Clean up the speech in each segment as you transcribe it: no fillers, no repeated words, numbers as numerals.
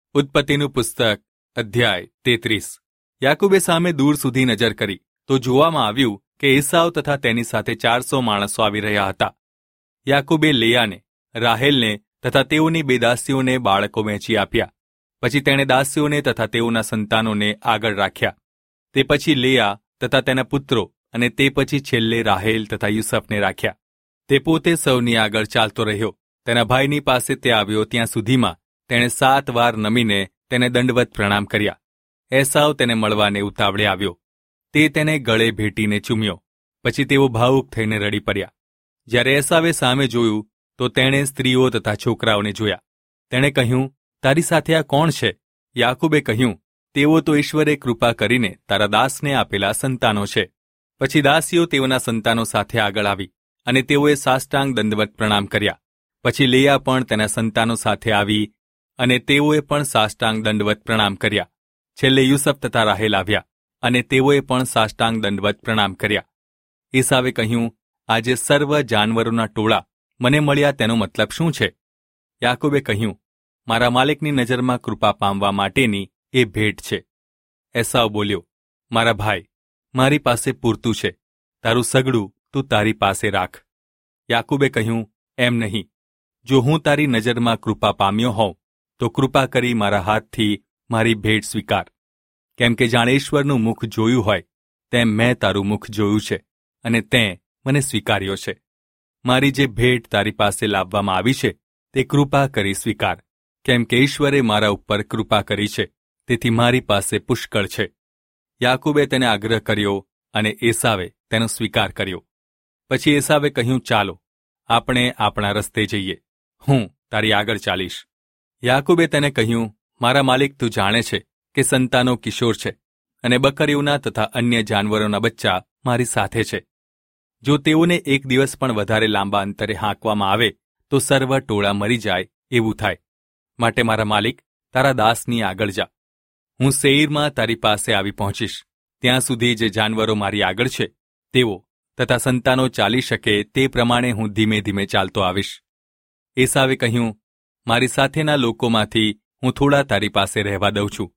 ઉત્પત્તિનું પુસ્તક અધ્યાય 33। યાકૂબે સામે દૂર સુધી નજર કરી તો જોવામાં આવ્યું કે એસાવ તથા તેની સાથે 400 માણસો આવી રહ્યા હતા। યાકૂબે લેયાને, રાહેલને તથા તેઓની 2 દાસીઓને બાળકો વહેંચી આપ્યા। પછી તેણે દાસીઓને તથા તેઓના સંતાનોને આગળ રાખ્યા। તે પછી લેયા તથા તેના પુત્રો અને તે પછી છેલ્લે રાહેલ તથા યુસફને રાખ્યા। તે પોતે સૌની આગળ ચાલતો રહ્યો। તેના ભાઈની પાસે તે આવ્યો ત્યાં સુધીમાં તેણે 7 વાર નમીને તેને દંડવત પ્રણામ કર્યા। એસાવ તેને મળવાને ઉતાવળે આવ્યો। તે તેને ગળે ભેટીને ચૂમ્યો। પછી તેઓ ભાવુક થઈને રડી પડ્યા। જ્યારે એસાવે સામે જોયું તો તેણે સ્ત્રીઓ તથા છોકરાઓને જોયા। તેણે કહ્યું, તારી સાથે આ કોણ છે? યાકૂબે કહ્યું, તેઓ તો ઈશ્વરે કૃપા કરીને તારા દાસને આપેલા સંતાનો છે। પછી દાસીઓ તેઓના સંતાનો સાથે આગળ આવી અને તેઓએ સાષ્ટાંગ દંડવત પ્રણામ કર્યા। પછી લેયા પણ તેના સંતાનો સાથે આવી અને તેઓએ પણ સાષ્ટાંગ દંડવત પ્રણામ કર્યા। છેલ્લે યુસફ તથા રાહેલ આવ્યા અને તેઓએ પણ સાષ્ટાંગ દંડવત પ્રણામ કર્યા। એસાવે કહ્યું, આજે સર્વ જાનવરોના ટોળા મને મળ્યા તેનો મતલબ શું છે? યાકૂબે કહ્યું, મારા માલિકની નજરમાં કૃપા પામવા માટેની એ ભેટ છે। એસાવ બોલ્યો, મારા ભાઈ, મારી પાસે પૂરતું છે, તારું સગડું તું તારી પાસે રાખ। યાકૂબે કહ્યું, એમ નહીં, જો હું તારી નજરમાં કૃપા પામ્યો હોઉં તો કૃપા કરી મારા હાથથી મારી ભેટ સ્વીકાર, કેમ કે જાણે ઈશ્વરનું મુખ જોયું હોય તેમ મેં તારું મુખ જોયું છે અને તેં મને સ્વીકાર્યો છે। મારી જે ભેટ તારી પાસે લાવવામાં આવી છે તે કૃપા કરી સ્વીકાર, કેમ કે ઈશ્વરે મારા ઉપર કૃપા કરી છે, તેથી મારી પાસે પુષ્કળ છે। યાકૂબે તેને આગ્રહ કર્યો અને એસાવે તેનો સ્વીકાર કર્યો। પછી એસાવે કહ્યું, ચાલો આપણે આપણા રસ્તે જઈએ, હું તારી આગળ ચાલીશ। યાકૂબે તેને કહ્યું, મારા માલિક, તું જાણે છે કે સંતાનો કિશોર છે અને બકરીઓના તથા અન્ય જાનવરોના બચ્ચા મારી સાથે છે। જો તેઓને એક દિવસ પણ વધારે લાંબા અંતરે હાંકવામાં આવે તો સર્વ ટોળા મરી જાય એવું થાય। માટે મારા માલિક, તારા દાસની આગળ જા, હું સેઈરમાં તારી પાસે આવી પહોંચીશ। ત્યાં સુધી જે જાનવરો મારી આગળ છે તેઓ તથા સંતાનો ચાલી શકે તે પ્રમાણે હું ધીમે ધીમે ચાલતો આવીશ। એસાવે કહ્યું, મારી સાથેના લોકોમાંથી હું થોડા તારી પાસે રહેવા દઉં છું।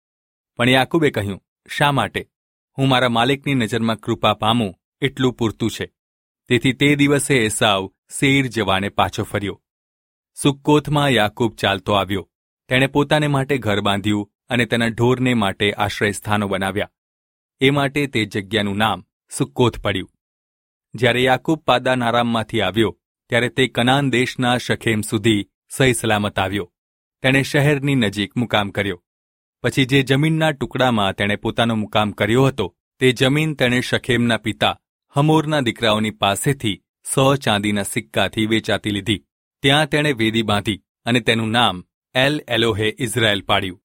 પણ યાકૂબે કહ્યું, શા માટે? હું મારા માલિકની નજરમાં કૃપા પામું એટલું પૂરતું છે। તેથી તે દિવસે એસાવ સેઈર જવાને પાછો ફર્યો। સુક્કોથમાં યાકૂબ ચાલતો આવ્યો। તેણે પોતાને માટે ઘર બાંધ્યું અને તેના ઢોરને માટે આશ્રયસ્થાનો બનાવ્યા। એ માટે તે જગ્યાનું નામ સુક્કોથ પડ્યું। જ્યારે યાકૂબ પાદાન આરામમાંથી આવ્યો ત્યારે તે કનાન દેશના શખેમ સુધી સહી સલામત આવ્યો। તેણે શહેરની નજીક મુકામ કર્યો। પછી જે જમીનના ટુકડામાં તેણે પોતાનો મુકામ કર્યો હતો તે જમીન તેણે શખેમના પિતા હમોરના દીકરાઓની પાસેથી 100 ચાંદીના સિક્કાથી વેચાતી લીધી। ત્યાં તેણે વેદી બાંધી અને તેનું નામ એલ એલોહે ઇઝરાયલ પાડ્યું।